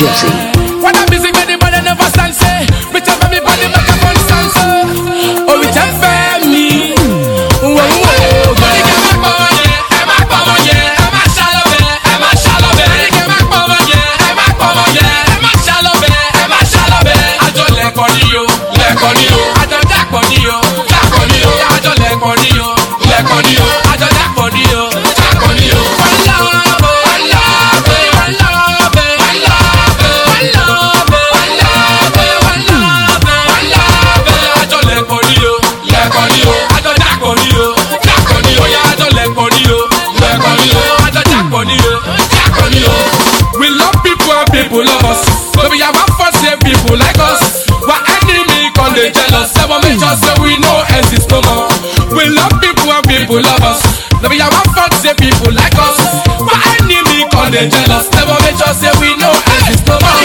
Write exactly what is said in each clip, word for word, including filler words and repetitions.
Jesse. When I'm busy, anybody never stand say. Bitch, I'm me body back up on stand say. Oh, bitch, I'm family. Whoa, whoa, body get back for one year. I'm back for one year. I'm a shallow bit. I'm a shallow bit. Body get back for one year. I'm back for one year. I'm a shallow bit. I'm a shallow bit. I don't like on you, like on you. I don't like on you, like on you. I don't like on you, like on you. I don't like on you, like on you. One love, one love, one love, one love, one love, one love, one love, one love. I don't like on you, like on you. I don't like on you, like on you. Yeah, I don't like on you, like on you. I don't like on you, like on you. We love people and people love us. So we have a fun, same people like us. We're enemy, cause they jealous. Never make sure so we know exist no more. We love people and people love us. So we have a fun, same people like us. We're enemy, cause they jealous. Never make sure so we know exist no more.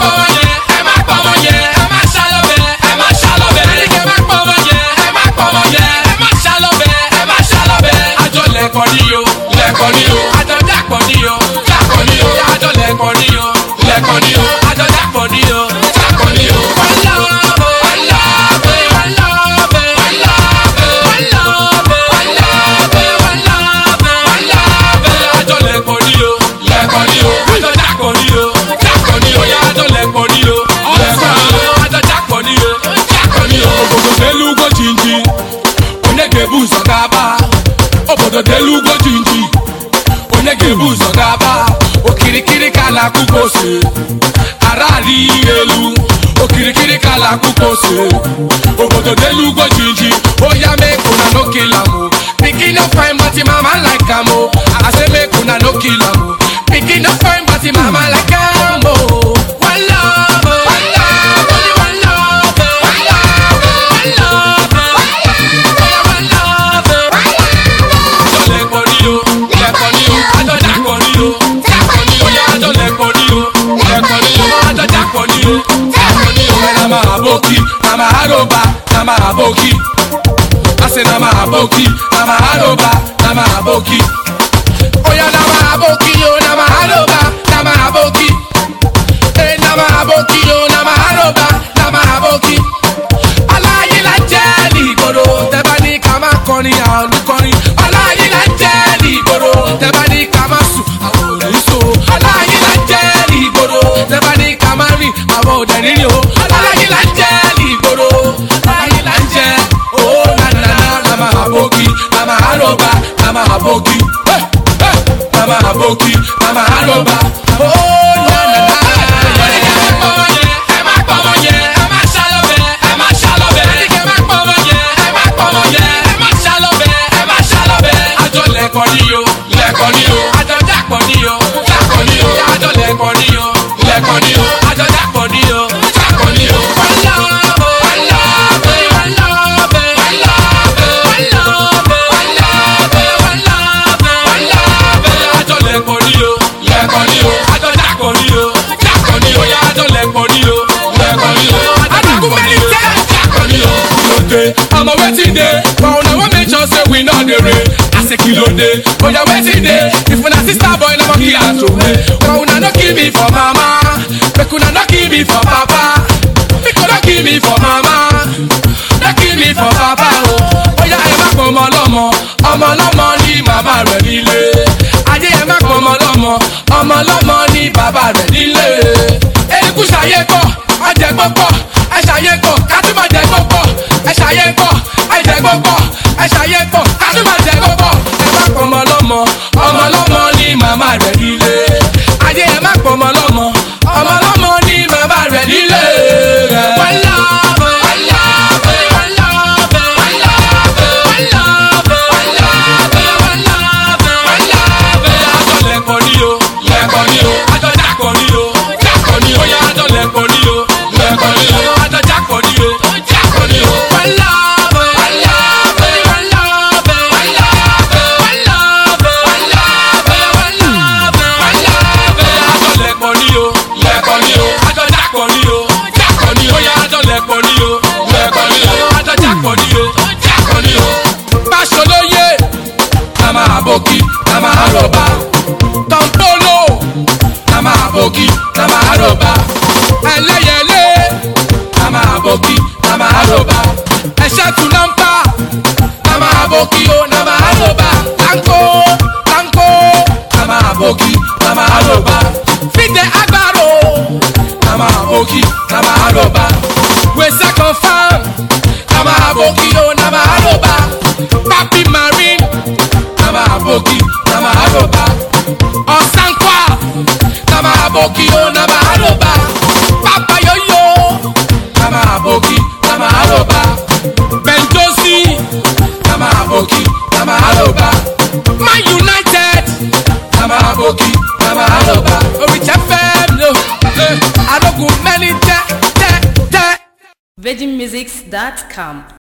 I'm a power, yeah. I'm a shallow bit. I'm a shallow bit. I'm a power, yeah. I'm a power, yeah. I'm a shallow bit. I'm a shallow bit. I don't like on you, like on you. I don't like on you, like on you. I don't like on you, like on you. I don't like on you, like on you. One love, one love, one love, one love, one love, one love, one love, one love. I don't like on you, like on you. I don't like on you, like on you. Yeah, I don't like on you, like on you. I don't like on you, like on you. Obodo delu go jinji, onege buzo gaba. Obodo delu go jinji, onege buzo gaba. Okirikiri kala kukose, arari elu. Okirikiri kala kukose, obodo delu go jinji. Oya make una no kill am. Pikin no fine but mama like am. I say make una no kill am. Pikin no fine but mama like am. One love, one love, only one love, one love, one love, one love, one love. Don't let go you, let go you. I don't let go you, let go you. Yeah, I don't let go you, let go you. I don't let go you, let go you. Nama aboki, nama aroba, nama aboki. I say nama aboki, nama aroba, nama aboki. Oh yeah, nama aboki, yo, nama aroba, nama aboki. Hey, nama aboki, yo, nama aroba, nama aboki. Alayi la jeli goro, tebani kama koni alu koni. Alayi la jeli goro, tebani kama su aworu so. Alayi la jeli goro, tebani kama ri aworu ni yo. Alayi la jeli goro, alayi la je. Oh na na na, nama aboki, nama aroba, nama aboki. Hey hey, nama aboki, nama aroba. Oh na na na. I'm a waiting day, but I want make sure say we not the rain. I say kilo day, but you're waiting day. If when I see star boy, never kill us away. But when I not kill me for mama, but when I not kill me for papa, because not kill me for mama, not kill me for papa. Oh yeah, I'm a come along, I'm a lomo ni mama ready le. I am a come along, I'm a lomo ni baba ready le. Eh, kusha yeko, I just go go, I shall yeko, katuma just go go. I shall yeko, I just go go, I shall yeko, katuma just go go. I'm a come along, I'm a lomo ni mama ready le. I am a come along, I'm a lomo ni mama ready le. One love, one love, one love, one love, one love, one love, one love, one love. I don't let go you, let go you. I don't let go you, let go you. Yeah, I don't let go you, let go you. I don't let go you, let go you. One love. aboki o na mahaloba. Tanko, tanko, na mahaboki, na mahaloba. Fide agbaro, na mahaboki, na mahaloba. We say confirm, na mahaboki o na mahaloba. Papi marine, na mahaboki, na mahaloba. Osankwa, na mahaboki o na mahaloba. Papa yoyo, na mahaboki, na mahaloba. Benjosi, na mahaboki, na mahaloba. Man United, na mahaboki, na mahaloba. Rich F M, no, I don't go many te te te. virgin musics dot com